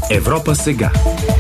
Европа сега.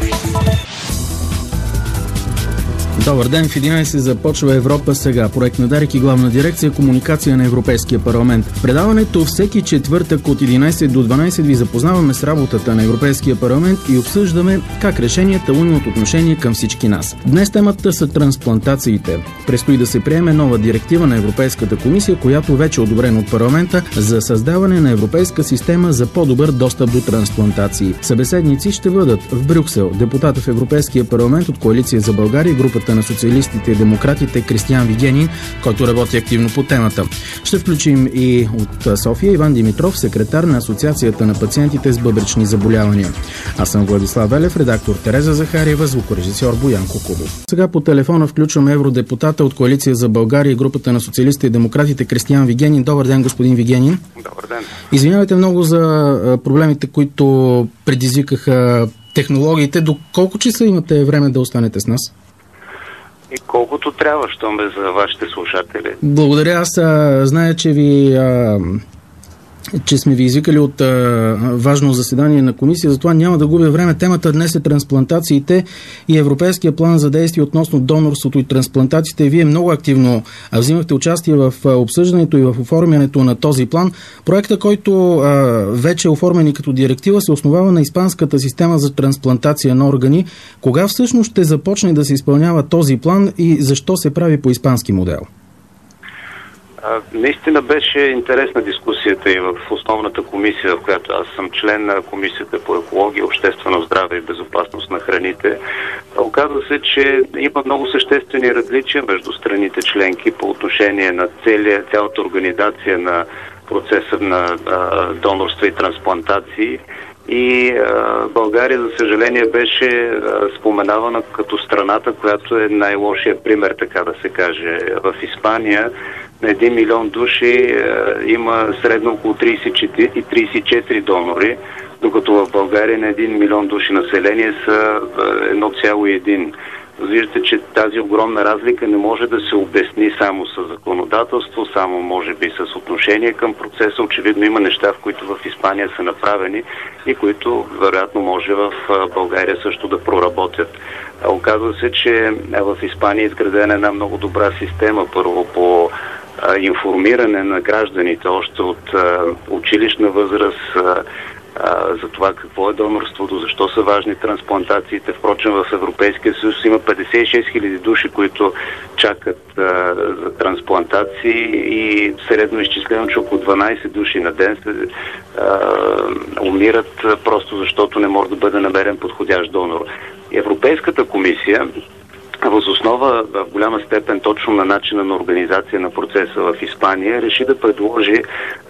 Добър ден, в 11 започва Европа сега. Проект на Дарик и Главна дирекция комуникация на Европейския парламент. В предаването всеки четвъртък от 11 до 12 ви запознаваме с работата на Европейския парламент и обсъждаме как решенията имат отношение към всички нас. Днес темата са трансплантациите. Предстои да се приеме нова директива на Европейската комисия, която вече е одобрена от парламента за създаване на европейска система за по-добър достъп до трансплантации. Събеседници ще бъдат в Брюксел депутат в Европейския парламент от Коалиция за България, групата на социалистите и демократите Кристиан Вигенин, който работи активно по темата. Ще включим и от София Иван Димитров, секретар на Асоциацията на пациентите с бъбречни заболявания. Аз съм Владислав Велев, редактор Тереза Захариева, звукорежисьор Боян Кукубов. Сега по телефона включваме евродепутата от Коалиция за България и групата на социалистите и демократите Кристиан Вигенин. Добър ден, господин Вигенин. Добър ден. Извинявайте много за проблемите, които предизвикаха технологиите. До колко часа имате време да останете с нас? И колкото трябва, щом бе за вашите слушатели. Благодаря. Аз зная, че сме ви извикали от важно заседание на комисия, затова няма да губя време. Темата днес е трансплантациите и Европейския план за действие относно донорството и трансплантациите. Вие много активно взимахте участие в обсъждането и в оформянето на този план. Проектът, който вече е оформен и като директива, се основава на испанската система за трансплантация на органи. Кога всъщност ще започне да се изпълнява този план и защо се прави по испански модел? Наистина беше интересна дискусията и в основната комисия, в която аз съм член на Комисията по екология, обществено здраве и безопасност на храните. Оказва се, че има много съществени различия между страните членки по отношение на цялата организация на процеса на донорство и трансплантации. И България, за съжаление, беше споменавана като страната, която е най-лошия пример, така да се каже. В Испания на 1 милион души има средно около 34 донори, докато в България на 1 милион души население са 1,1. Виждате, че тази огромна разлика не може да се обясни само с законодателство, само може би с отношение към процеса. Очевидно има неща, в които в Испания са направени и които вероятно може в България също да проработят. Оказва се, че в Испания е изградена една много добра система, първо по информиране на гражданите още от училищна възраст за това какво е донорството, защо са важни трансплантациите. Впрочем, в Европейския съюз има 56 000 души, които чакат за трансплантации и средно изчислено, че около 12 души на ден се умират просто защото не може да бъде намерен подходящ донор. Европейската комисия въз основа в голяма степен точно на начина на организация на процеса в Испания реши да предложи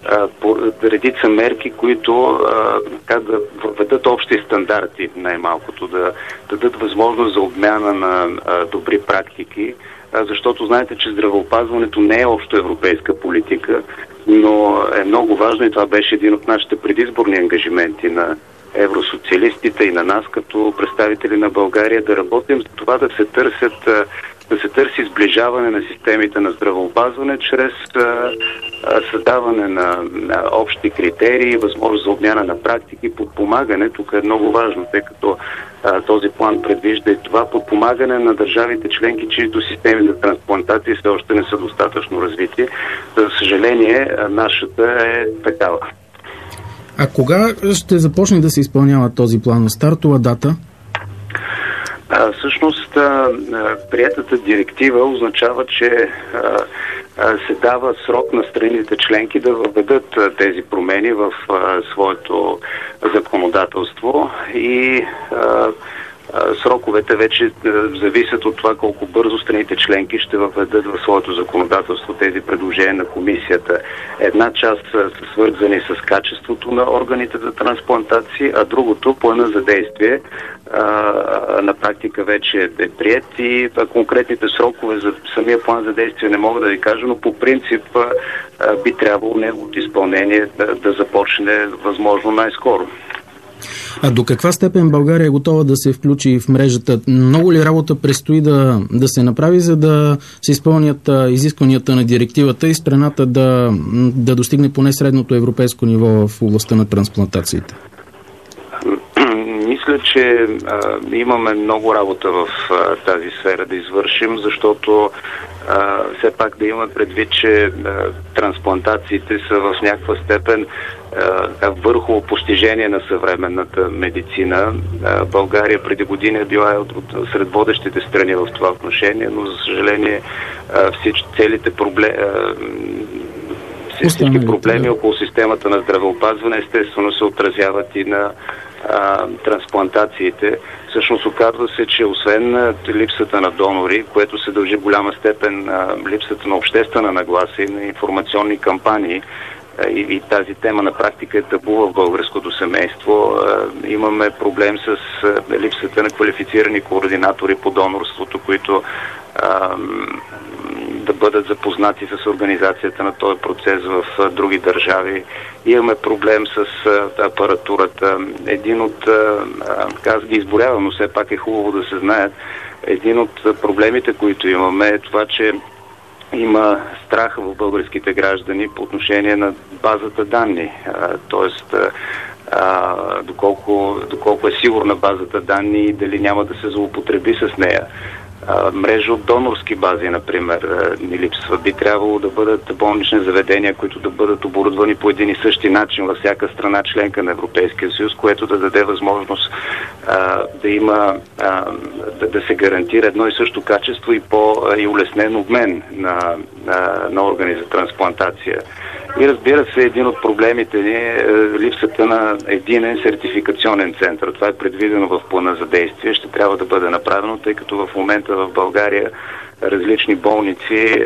редица мерки, които да въведат общи стандарти, най-малкото, да дадат възможност за обмяна на добри практики, защото знаете, че здравеопазването не е общо европейска политика, но е много важно и това беше един от нашите предизборни ангажименти на евросоциалистите и на нас като представители на България да работим за това да се търси сближаване на системите на здравеопазване чрез създаване на общи критерии, възможност за обмяна на практики, подпомагане. Тук е много важно, тъй като този план предвижда и това подпомагане на държавите членки, чието системи за трансплантации все още не са достатъчно развити. За съжаление, нашата е такава. А кога ще започне да се изпълнява този план? На стартова дата? Всъщност, приетата директива означава, че се дава срок на страните членки да въведат тези промени в своето законодателство и сроковете вече зависят от това колко бързо страните членки ще въведат в своето законодателство тези предложения на комисията. Една част са свързани с качеството на органите за трансплантации, а другото, плана за действие, на практика вече е приет и конкретните срокове за самия план за действие не мога да ви кажа, но по принцип би трябвало неговото изпълнение да започне възможно най-скоро. А до каква степен България е готова да се включи в мрежата? Много ли работа предстои да се направи, за да се изпълнят изискванията на директивата и страната да достигне поне средното европейско ниво в областта на трансплантациите? Мисля, че имаме много работа в тази сфера да извършим, защото все пак да имаме предвид, че трансплантациите са в някаква степен върхово постижение на съвременната медицина. България преди години е била сред водещите страни в това отношение, но за съжаление всички проблеми около системата на здравеопазване естествено се отразяват и на трансплантациите. Всъщност оказва се, че освен липсата на донори, което се дължи в голяма степен на липсата на обществена нагласа и на информационни кампании, и тази тема на практика е табу в българското семейство, имаме проблем с липсата на квалифицирани координатори по донорството, които да бъдат запознати с организацията на този процес в други държави. Имаме проблем с апаратурата. Един от, аз ги изборявам, но все пак е хубаво да се знаят, един от проблемите, които имаме е това, че има страх в българските граждани по отношение на базата данни. Тоест, доколко е сигурна базата данни и дали няма да се злоупотреби с нея. Мрежа от донорски бази, например, ни липсва. Би трябвало да бъдат болнични заведения, които да бъдат оборудвани по един и същи начин във всяка страна членка на Европейския съюз, което да даде възможност да има, да се гарантира едно и също качество и улеснен обмен на органи за трансплантация. И разбира се, един от проблемите ни е липсата на единен сертификационен център. Това е предвидено в плана за действие. Ще трябва да бъде направено, тъй като в момента в България различни болници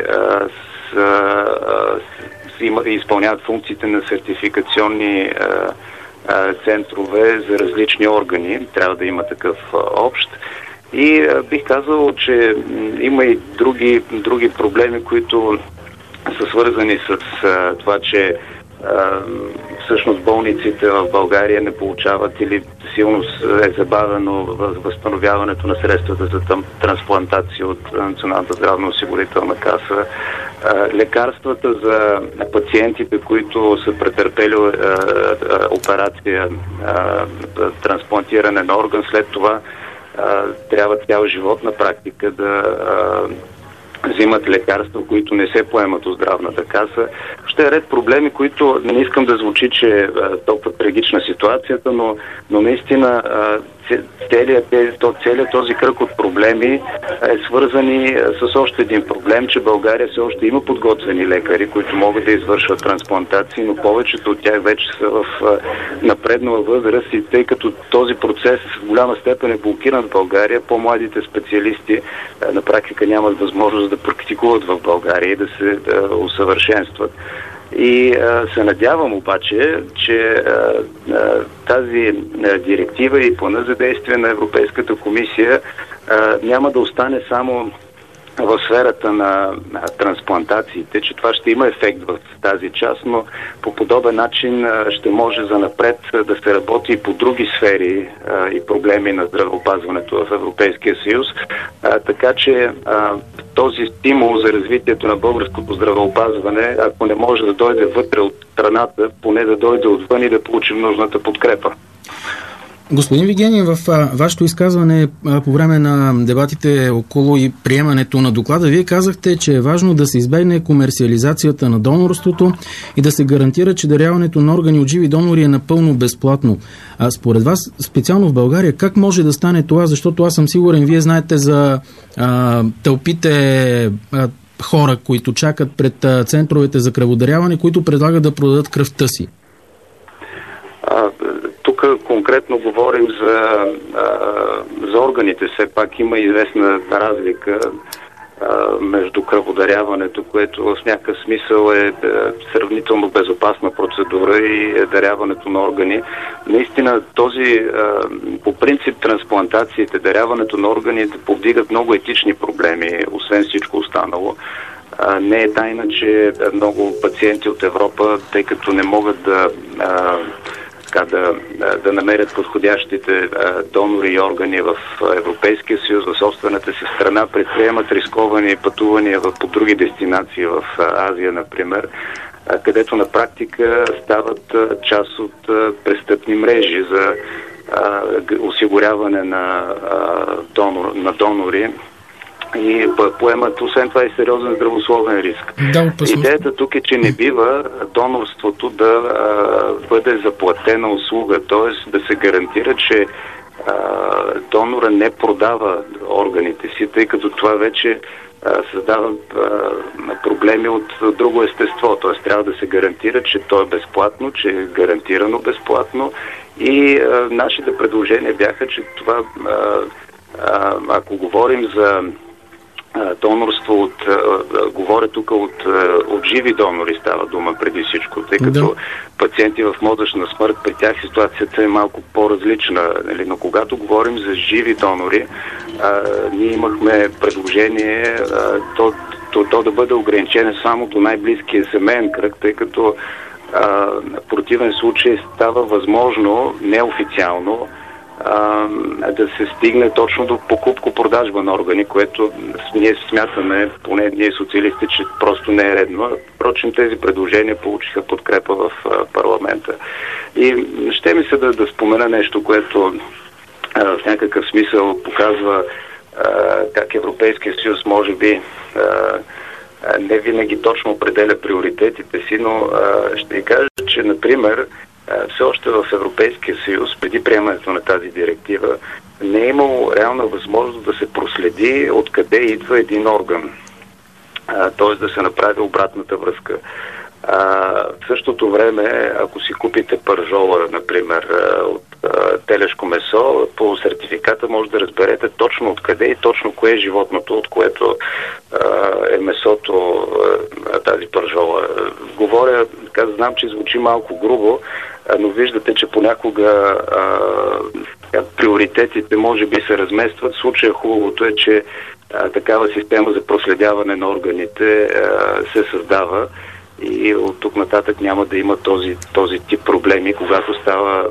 изпълняват функциите на сертификационни центрове за различни органи. Трябва да има такъв общ. И бих казал, че има и други проблеми, които са свързани с това, че всъщност болниците в България не получават или силно е забавено възстановяването на средствата за трансплантация от Националната здравноосигурителна каса. Лекарствата за пациентите, които са претърпели операция трансплантиране на орган, след това трябва цял живот на практика да взимат лекарства, които не се поемат от здравната каса. Ще е ред проблеми, които не искам да звучи, че е толкова трагична ситуацията, но наистина целият този кръг от проблеми е свързани с още един проблем, че България все още има подготвени лекари, които могат да извършват трансплантации, но повечето от тях вече са в напреднала възраст и тъй като този процес в голяма степен е блокиран в България, по-младите специалисти на практика нямат възможност да практикуват в България и да се усъвършенстват. И се надявам обаче, че тази директива и плана за действие на Европейската комисия няма да остане само в сферата на трансплантациите, че това ще има ефект в тази част, но по подобен начин ще може занапред да се работи и по други сфери и проблеми на здравеопазването в Европейския съюз. Така че този стимул за развитието на българското здравеопазване, ако не може да дойде вътре от страната, поне да дойде отвън и да получим нужната подкрепа. Господин Вигенин, в вашето изказване по време на дебатите около и приемането на доклада, вие казахте, че е важно да се избегне комерциализацията на донорството и да се гарантира, че даряването на органи от живи донори е напълно безплатно. Според вас, специално в България, как може да стане това? Защото аз съм сигурен, вие знаете за тълпите хора, които чакат пред центровете за кръводаряване, които предлагат да продадат кръвта си. Тук конкретно говорим за органите. Все пак има известна разлика между кръводаряването, което в някакъв смисъл е сравнително безопасна процедура, и даряването на органи. Наистина по принцип трансплантациите, даряването на органи повдигат много етични проблеми, освен всичко останало. Не е тайна, че много пациенти от Европа, тъй като не могат да намерят подходящите донори и органи в Европейския съюз, в собствената си страна, предприемат рисковани пътувания по други дестинации в Азия, например, където на практика стават част от престъпни мрежи за осигуряване на донори и поемат освен това и сериозен здравословен риск. Идеята тук е, че не бива донорството да бъде заплатена услуга, т.е. да се гарантира, че донора не продава органите си, тъй като това вече създава проблеми от друго естество. Т.е. трябва да се гарантира, че то е безплатно, че е гарантирано безплатно и нашите предложения бяха, че това ако говорим за донорство говоря тук от живи донори става дума преди всичко, тъй като пациенти в мозъчна смърт, при тях ситуацията е малко по-различна, но когато говорим за живи донори, ние имахме предложение то да бъде ограничено само до най-близкия семейен кръг, тъй като в противен случай става възможно неофициално да се стигне точно до покупко-продажба на органи, което ние смятаме, поне ние социалисти, че просто не е редно. Впрочем, тези предложения получиха подкрепа в парламента. И ще ми се да спомена нещо, което в някакъв смисъл показва как Европейския съюз може би не винаги точно определя приоритетите си, но ще ви кажа, че, например, все още в Европейския съюз, преди приемането на тази директива, не е имало реална възможност да се проследи откъде идва един орган. Т.е. да се направи обратната връзка. В същото време, ако си купите пържола, например, от телешко месо, по сертификата може да разберете точно откъде и точно кое е животното, от което е месото, тази пържола. Говоря, знам, че звучи малко грубо, но виждате, че понякога приоритетите може би се разместват. В случая хубавото е, че такава система за проследяване на органите се създава и от тук нататък няма да има този тип проблеми, когато става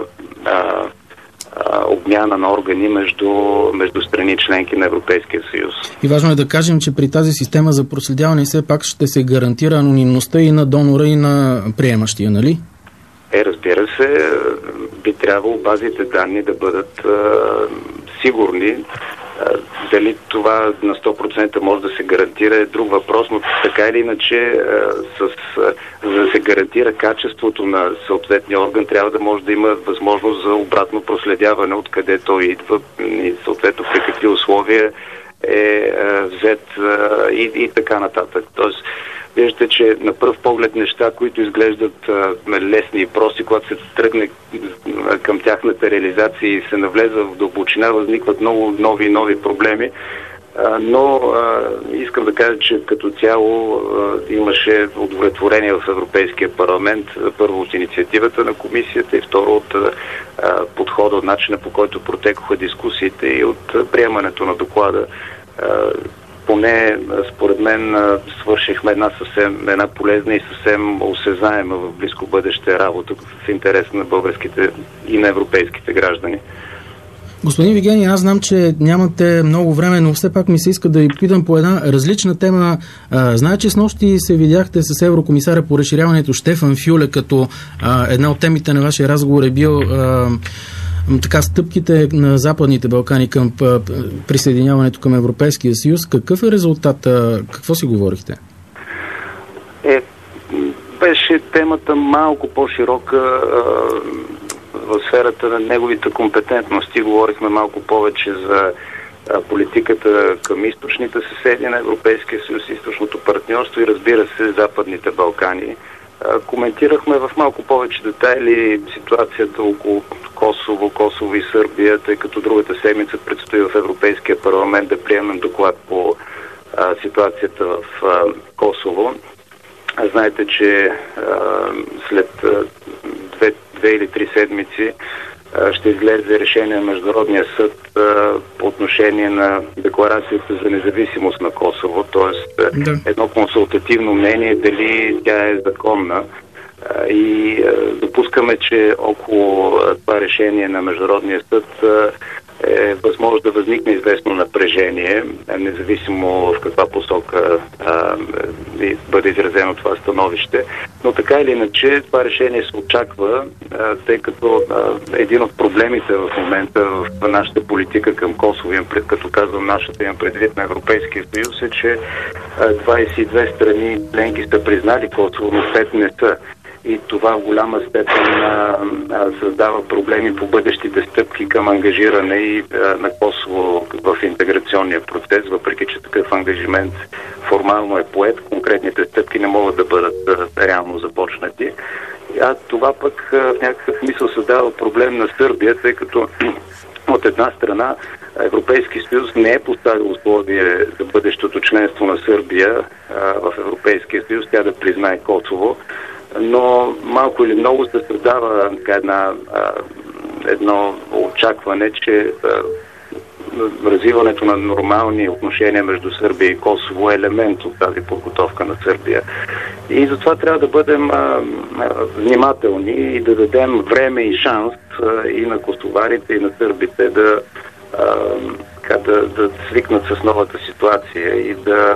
обмяна на органи между страни членки на Европейския съюз. И важно е да кажем, че при тази система за проследяване все пак ще се гарантира анонимността и на донора, и на приемащия, нали? Разбира се, би трябвало базите данни да бъдат сигурни. Дали това на 100% може да се гарантира е друг въпрос, но така или иначе, за да се гарантира качеството на съответния орган, трябва да може да има възможност за обратно проследяване откъде той идва и съответно при какви условия е взет и така нататък. Тоест, виждате, че на пръв поглед неща, които изглеждат лесни и прости, когато се тръгне към тяхната реализация и се навлезе в дълбочина, възникват много нови проблеми. Но искам да кажа, че като цяло имаше удовлетворение в Европейския парламент, първо от инициативата на комисията и второ от подхода, от начина, по който протекоха дискусиите и от приемането на доклада. Поне, според мен, свършихме една полезна и съвсем осезаема в близко бъдеще работа в интерес на българските и на европейските граждани. Господин Вигенин, аз знам, че нямате много време, но все пак ми се иска да ви питам по една различна тема. Знае, че снощи се видяхте с еврокомисаря по разширяването Штефан Фюле, като една от темите на вашия разговор е бил стъпките на Западните Балкани към присъединяването към Европейския съюз. Какъв е резултата? Какво си говорихте? Беше темата малко по-широка в сферата на неговите компетентности. Говорихме малко повече за политиката към източните съседи на Европейския съюз, източното партньорство и, разбира се, Западните Балкани. Коментирахме в малко повече детайли ситуацията около Косово и Сърбия, тъй като другата седмица предстои в Европейския парламент да приемем доклад по ситуацията в Косово. Знаете, че след 2 или 3 седмици ще излезе решение на Международния съд по отношение на декларацията за независимост на Косово, т.е. едно консултативно мнение дали тя е законна. И допускаме, че около това решение на Международния съд е възможно да възникне известно напрежение, независимо в каква посока бъде изразено това становище. Но така или иначе това решение се очаква, тъй като един от проблемите в момента в нашата политика към Косово, като казвам нашата, имам предвид на Европейския съюз, е, че 22 страни членки са признали Косово, но 5 не са. И това в голяма степен създава проблеми по бъдещите стъпки към ангажиране и на Косово в интеграционния процес, въпреки че такъв ангажимент формално е поет, конкретните стъпки не могат да бъдат реално започнати. А това пък в някакъв смисъл създава проблем на Сърбия, тъй като от една страна Европейски съюз не е поставил условие за бъдещото членство на Сърбия в Европейския съюз, тя да признае Косово, но малко или много се създава едно очакване, че развиването на нормални отношения между Сърбия и Косово е елемент от тази подготовка на Сърбия. И затова трябва да бъдем внимателни и да дадем време и шанс и на косоварите, и на сърбите да свикнат с новата ситуация и да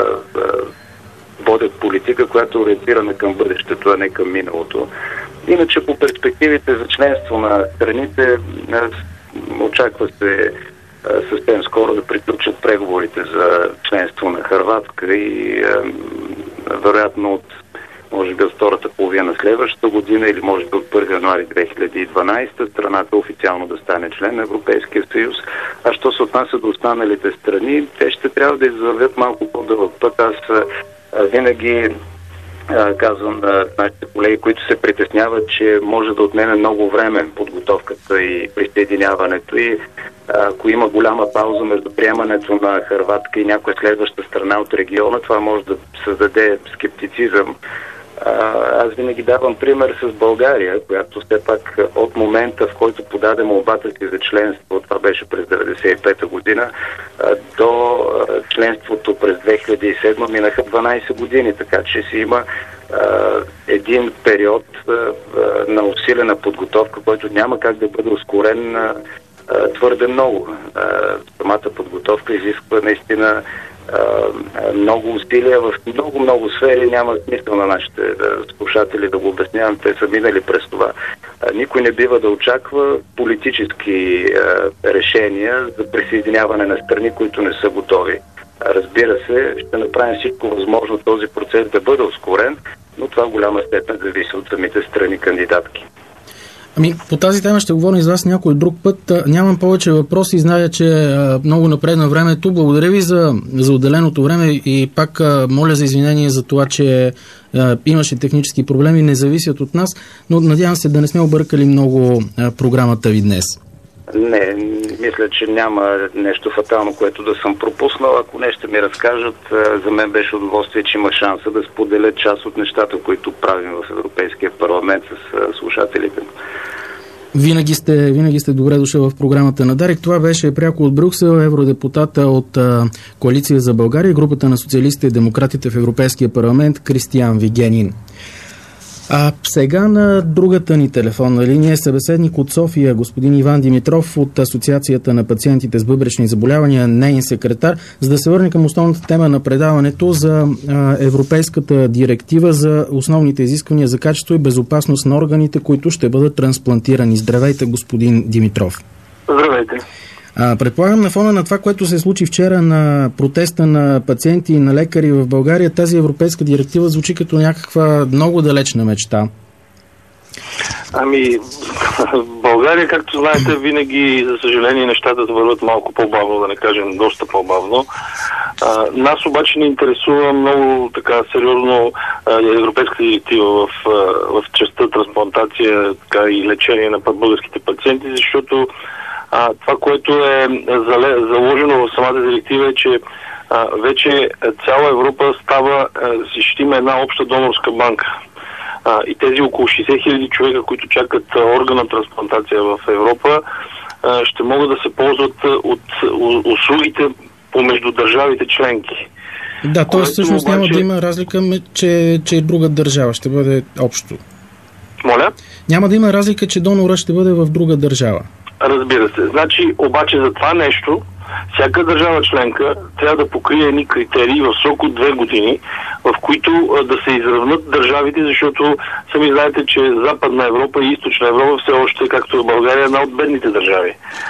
водят политика, която е ориентирана към бъдещето, а не към миналото. Иначе по перспективите за членство на страните очаква се съвсем скоро да приключат преговорите за членство на Хърватска и вероятно от може би от втората половина на следващата година или може би от 1 януари 2012 страната официално да стане член на Европейския съюз. А що се отнася до останалите страни, те ще трябва да извървят малко по-дълъг път. Аз винаги казвам на нашите колеги, които се притесняват, че може да отнеме много време подготовката и присъединяването и ако има голяма пауза между приемането на Хърватска и някоя следваща страна от региона, това може да създаде скептицизъм. Аз винаги давам пример с България, която все пак от момента, в който подаде молбата си за членство, това беше през 1995 година, до членството през 2007 минаха 12 години, така че си има един период на усилена подготовка, който няма как да бъде ускорен твърде много. Самата подготовка изисква наистина много усилия в много сфери. Няма смисъл на нашите слушатели да го обяснявам. Те са минали през това. Никой не бива да очаква политически решения за присъединяване на страни, които не са готови. Разбира се, ще направим всичко възможно този процес да бъде ускорен, но това в голяма степен зависи от самите страни кандидатки. По тази тема ще говорим с вас някой друг път. Нямам повече въпроси. Зная, че много напредна времето. Благодаря ви за отделеното време и пак моля за извинение за това, че имаше технически проблеми, не зависят от нас, но надявам се да не сме объркали много програмата ви днес. Не, мисля, че няма нещо фатално, което да съм пропуснал. Ако нещо ми разкажат, за мен беше удоволствие, че има шанса да споделя част от нещата, които правим в Европейския парламент с слушателите. Винаги сте добре дошъл в програмата на Дарик. Това беше пряко от Брюксел, евродепутата от Коалиция за България, групата на социалистите и демократите в Европейския парламент Кристиан Вигенин. А сега на другата ни телефонна линия събеседник от София, господин Иван Димитров от Асоциацията на пациентите с бъбречни заболявания, неин секретар, за да се върне към основната тема на предаването за Европейската директива за основните изисквания за качество и безопасност на органите, които ще бъдат трансплантирани. Здравейте, господин Димитров. Здравейте. Предполагам, на фона на това, което се случи вчера на протеста на пациенти и на лекари в България, тази европейска директива звучи като някаква много далечна мечта. В България, както знаете, винаги, за съжаление, нещата върват малко по-бавно, да не кажем доста по-бавно. Нас обаче ни интересува много така сериозно европейската директива в частта трансплантация и лечение на българските пациенти, защото това, което е заложено в самата директива е, че вече цяла Европа ще има една обща донорска банка. И тези около 60 000 човека, които чакат органна трансплантация в Европа, ще могат да се ползват от услугите помежду държавите членки. Да, т.е. всъщност няма да има разлика, че е друга държава, ще бъде общо. Моля? Няма да има разлика, че донора ще бъде в друга държава. Разбира се. Значи, обаче за това нещо, всяка държава членка трябва да покрие едни критерии в срок от 2 години, в които да се изравнат държавите, защото сами знаете, че Западна Европа и Източна Европа все още, както в България, е една от бедните държави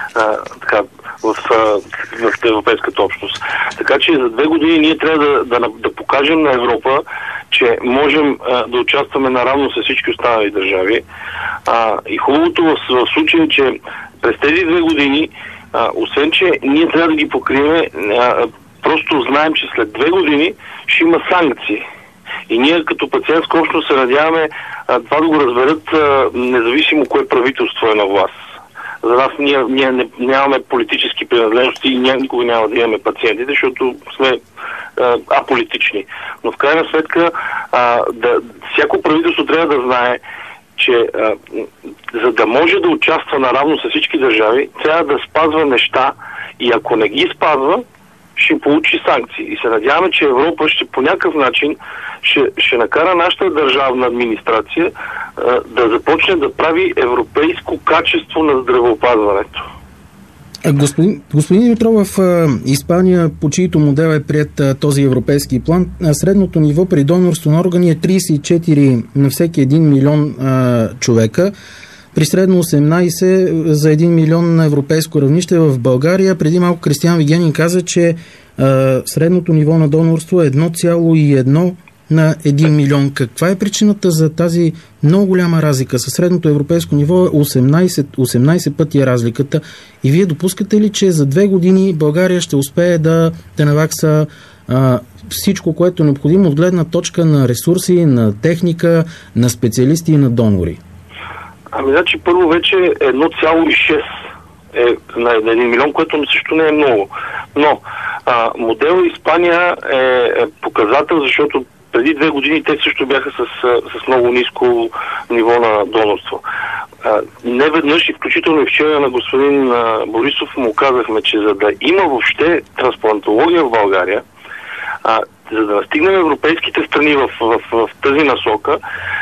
в европейската общност. Така че за 2 години ние трябва да покажем на Европа, че можем да участваме наравно с всички останали държави. И хубавото в случая е, че през тези 2 години освен, че ние трябва да ги покрием, просто знаем, че след 2 години ще има санкции. И ние като пациентска общност се надяваме това да го разберат независимо кое правителство е на власт. За нас ние нямаме политически принадлежности и никога няма да имаме пациентите, защото сме аполитични. Но в крайна сметка всяко правителство трябва да знае, че за да може да участва наравно с всички държави, трябва да спазва неща и ако не ги спазва, ще получи санкции. И се надяваме, че Европа ще по някакъв начин ще накара нашата държавна администрация да започне да прави европейско качество на здравеопазването. Господин Димитров, в Испания, по чието модел е прият този европейски план, средното ниво при донорство на органи е 34 на всеки 1 милион човека, при средно 18 за 1 милион на европейско равнище. В България преди малко Кристиан Вигенин каза, че средното ниво на донорство е 1,1 на 1 милион. Каква е причината за тази много голяма разлика? Със средното европейско ниво е 18 пъти е разликата. И вие допускате ли, че за 2 години България ще успее да навакса всичко, което е необходимо от гледна точка на ресурси, на техника, на специалисти и на донори? Значи първо вече 1,6 е на 1 милион, което също не е много. Но модел Испания е показател, защото преди 2 години те също бяха с много ниско ниво на донорство. Не веднъж и включително и вчера на господин Борисов му казахме, че за да има въобще трансплантология в България, за да настигнем европейските страни в тази насока,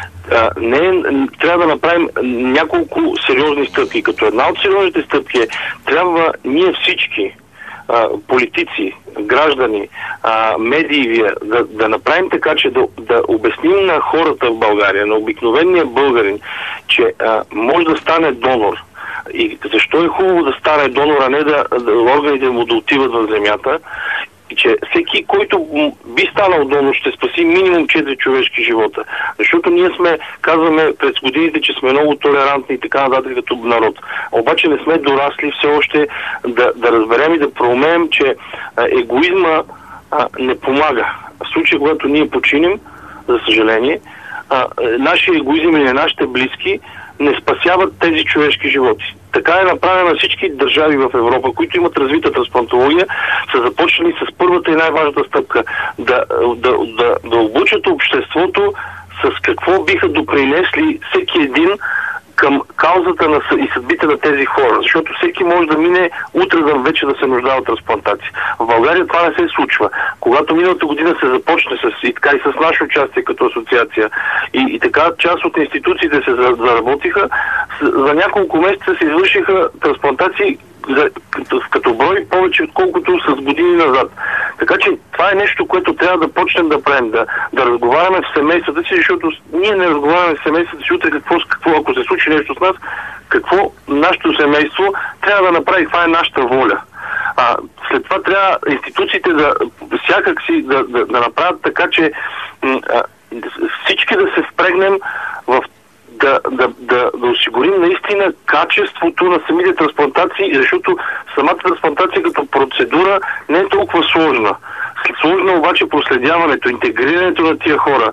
трябва да направим няколко сериозни стъпки. Като една от сериозните стъпки трябва ние всички, политици, граждани, медии, да направим така, че да обясним на хората в България, на обикновения българин, че може да стане донор. И защо е хубаво да стане донор, а не да органите му да отиват в земята, и че всеки, който би станал донор, ще спаси минимум 4 човешки живота. Защото ние казваме през годините, че сме много толерантни и така нататък като народ. Обаче не сме дорасли все още да разберем и да проумеем, че егоизма не помага. В случай, когато ние починем, за съжаление, нашия егоизъм или нашите близки не спасяват тези човешки животи. Така е направено на всички държави в Европа, които имат развита трансплантология, са започнали с първата и най-важната стъпка да обучат обществото с какво биха допринесли всеки един към каузата и съдбите на тези хора. Защото всеки може да мине утре вече да се нуждае от трансплантация. В България това не се случва. Когато миналата година се започне и с наше участие като асоциация и така част от институциите се заработиха, за няколко месеца се извършиха трансплантации като брой повече, отколкото с години назад. Така че това е нещо, което трябва да почнем да правим, да разговаряме в семействата си, защото ние не разговаряме в семействата си утре какво, ако се случи нещо с нас, какво нашето семейство трябва да направи, каква е нашата воля. След това трябва институциите всякак си да направят така, че всички да се впрегнем в да осигурим наистина качеството на самите трансплантации, защото самата трансплантация като процедура не е толкова сложна. Сложно обаче проследяването, интегрирането на тия хора,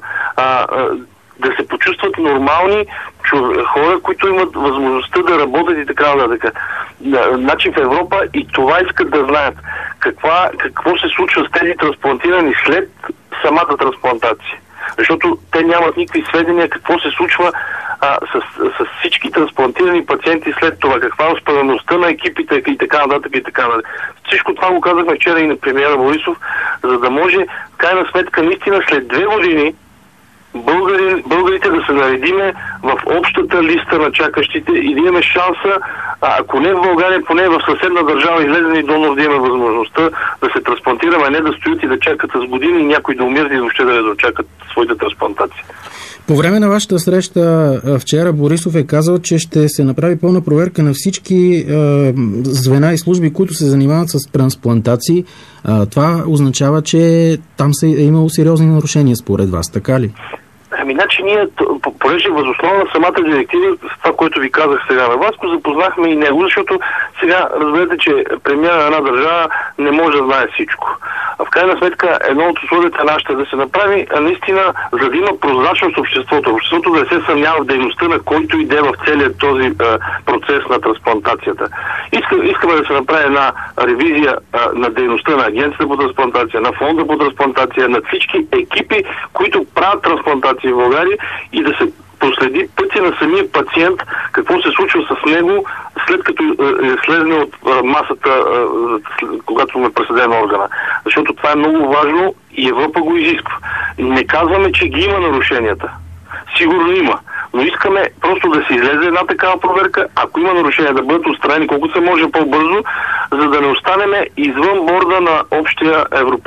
да се почувстват нормални хора, които имат възможността да работят и така нататък. Значи в Европа и това искат да знаят. Какво се случва с тези трансплантирани след самата трансплантация. Защото те нямат никакви сведения какво се случва с всички трансплантирани пациенти след това, каква е успеваемостта на екипите и така нататък и така нататък. Всичко това го казахме вчера и на премиера Борисов, за да може в крайна сметка наистина след 2 години българите да се наредиме в общата листа на чакащите и да имаме шанса, ако не в България, поне в съседна държава излезен и донор да има възможността да се трансплантираме, а не да стоят и да чакат с години и някой да умират и въобще да очакат своите трансплантации. По време на вашата среща вчера Борисов е казал, че ще се направи пълна проверка на всички звена и служби, които се занимават с трансплантации. Това означава, че там е имало сериозни нарушения според вас, така ли? Значи ние, понеже възоснова на самата директива, с това, което ви казах сега на вас, го запознахме и него, защото сега разберете, че премиера на една държава не може да знае всичко. В крайна сметка, едно от условията нашите да се направи, наистина, за да има прозрачност в обществото да не се съмнява в дейността на който иде в целият този процес на трансплантацията. Искаме да се направи една ревизия на дейността на Агенцията по трансплантация, на Фонда по трансплантация, на всички екипи, които правят трансплантация в България и да се проследи пътя на самия пациент, какво се случва с него, след като е слезне от масата, когато му е преседен органа. Защото това е много важно и Европа го изисква. Не казваме, че ги има нарушенията. Сигурно има. Но искаме просто да се излезе една такава проверка, ако има нарушения, да бъдат отстранени колкото се може по-бързо, за да не останеме извън борда на общата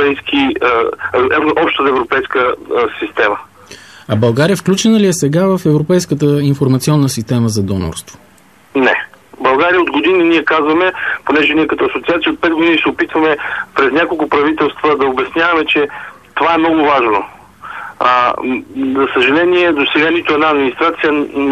европейска система. А България включена ли е сега в Европейската информационна система за донорство? Не. България от години ние казваме, понеже ние като асоциация от 5 години се опитваме през няколко правителства да обясняваме, че това е много важно. За съжаление, до сега нито една администрация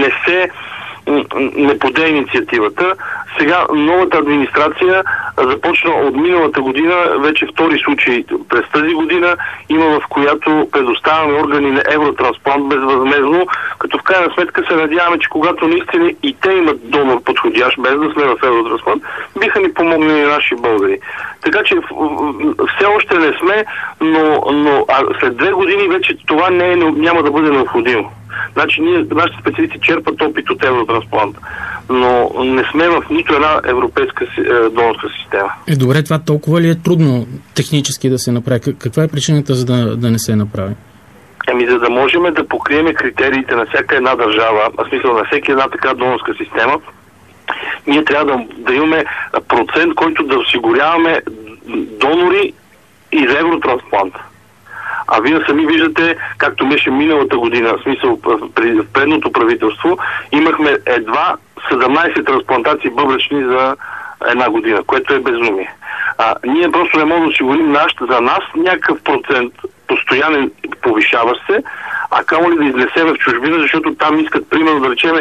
не поде инициативата. Сега новата администрация започна от миналата година, вече втори случай през тази година, има в която предоставяме органи на Евротрансплант безвъзмездно, като в крайна сметка се надяваме, че когато наистина и те имат донор подходящ, без да сме в Евротрансплант, биха ни помогнали наши българи. Така че все още не сме, но след 2 години вече това няма да бъде необходимо. Значи нашите специалисти черпат опит от Евротрансплант, но не сме в нито една европейска донорска система. Добре, това толкова ли е трудно технически да се направи? Каква е причината за да не се направи? За да можем да покрием критериите на всяка една държава, в смисъл на всяка една така донорска система, ние трябва да имаме процент, който да осигуряваме донори и за Евротрансплант. А вие сами виждате, както беше миналата година, в смисъл в предното правителство, имахме едва 17 трансплантации бъбречни за една година, което е безумие. Ние просто не можем да осигурим за нас някакъв процент постоянен повишаващ се, а камо ли да изнесем в чужбина, защото там искат, примерно, да речем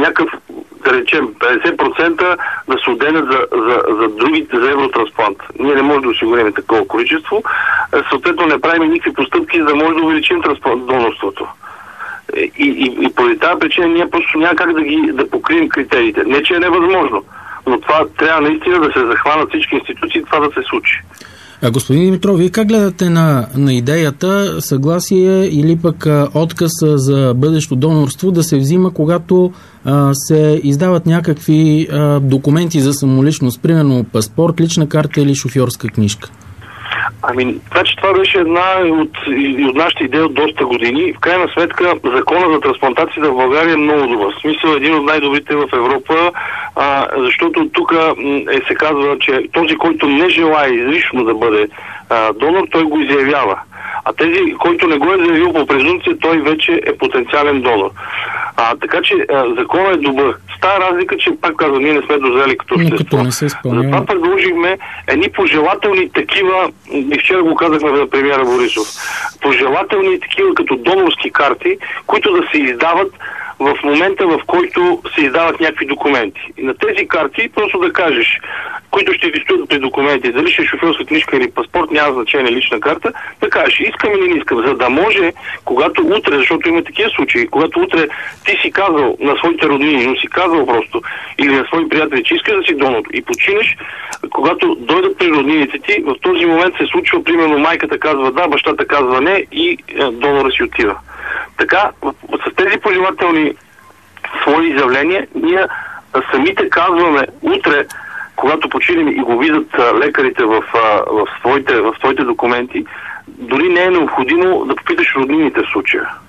50% да се отделят за другите, за Евротрансплант. Ние не можем да осигурим такова количество. Съответно не правим никакви постъпки, за да може да увеличим донорството. И поради тази причина ние просто няма как да покрием критериите. Не, че е невъзможно, но това трябва наистина да се захванат всички институции, това да се случи. Господин Димитров, вие как гледате на идеята, съгласие или пък отказ за бъдещо донорство да се взима, когато се издават някакви документи за самоличност, примерно паспорт, лична карта или шофьорска книжка? Значи това беше една от нашите идеи от доста години. В крайна сметка закона за трансплантация в България е много добър. В смисъл един от най-добрите в Европа, защото тук се казва, че този, който не желае изрично да бъде донор, той го изявява. А тези, който не го е заявил по презумпция, той вече е потенциален донор. Така че законът е добър. С тази разлика, че пак казвам, ние не сме дозрели като общество. Затова предложихме едни пожелателни такива, и вчера го казахме на премиера Борисов, пожелателни такива като донорски карти, които да се издават в момента, в който се издават някакви документи. И на тези карти просто да кажеш, които ще ви стоят при документи, дали ще е шофьорска книжка или паспорт, няма значение, лична карта, да кажеш искам или не искам, за да може, когато утре, защото има такива случаи, когато утре ти си казал на своите роднини, но си казал просто, или на свои приятели, че искаш да си донор и починеш, когато дойдат при роднините ти, в този момент се случва, примерно майката казва да, бащата казва не и донора си отива. Така, с тези пожелателни свои изявления, ние самите казваме утре, когато починем и го видят лекарите в своите документи, дори не е необходимо да попиташ роднините в случая.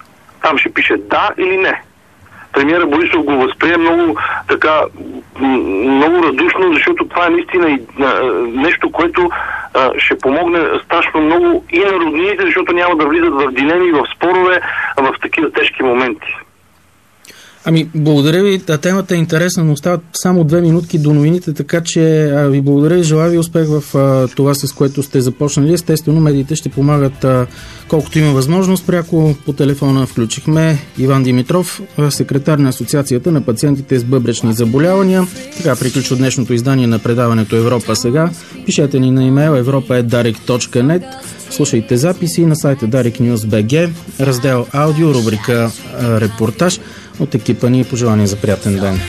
Там ще пише да или не. Премиера Борисов го възприе много радушно, защото това е наистина нещо, което ще помогне страшно много и на роднините, защото няма да влизат в дилеми, в спорове, в такива тежки моменти. Ами, благодаря ви. Темата е интересна, но остават само 2 минутки до новините, така че ви благодаря и желая ви успех в това, с което сте започнали. Естествено, медиите ще помагат колкото има възможност. Пряко по телефона включихме Иван Димитров, секретар на Асоциацията на пациентите с бъбречни заболявания. Така приключва днешното издание на предаването Европа сега. Пишете ни на имейл europa@darik.net. Слушайте записи на сайта Darik News.bg, раздел аудио, рубрика репортаж. От екипа ни пожелания за приятен ден.